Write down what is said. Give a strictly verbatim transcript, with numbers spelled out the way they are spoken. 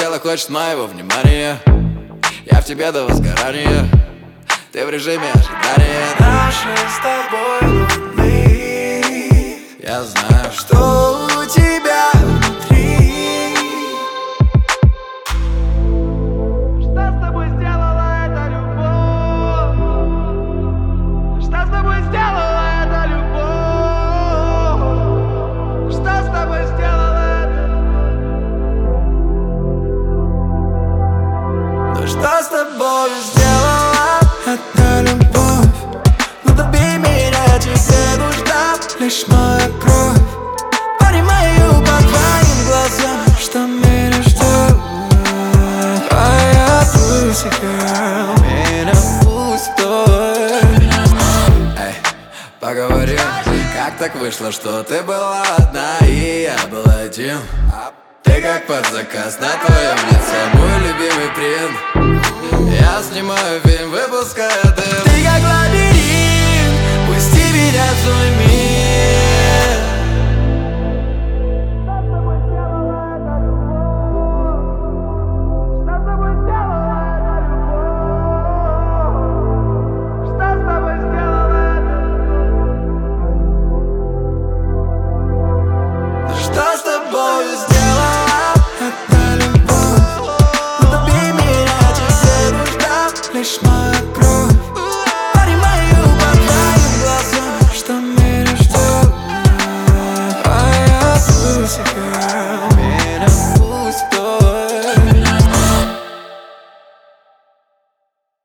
тело хочет моего внимания. Я в тебе до возгорания, ты в режиме ожидания. Наши с тобой луны, я знаю, что у тебя внутри. Что с тобой сделала эта любовь? Что с тобой сделала эта любовь? Что с тобой сделала эта любовь? Да что с тобой сделала эта любовь? Ну добей меня, тебе нужна лишь моя кровь. Понимаю по твоим глазам, что меня ждет твоя pussy girl. Меня пустой. эй, поговорим. Как так вышло, что ты была одна и я был один? Ты как под заказ, на твоем лице мой любимый принт. Я снимаю фильм, выпускаю дым. Ты как лабиринт, пусти меня в свой мир. Что с тобой сделала эта любовь? Что с тобой сделала эта любовь? Что с тобой сделала эта любовь? Ну добей меня, тебе нужна лишь моя кровь. Понимаю по твоим глазам, что меня ждет твоя pussy girl.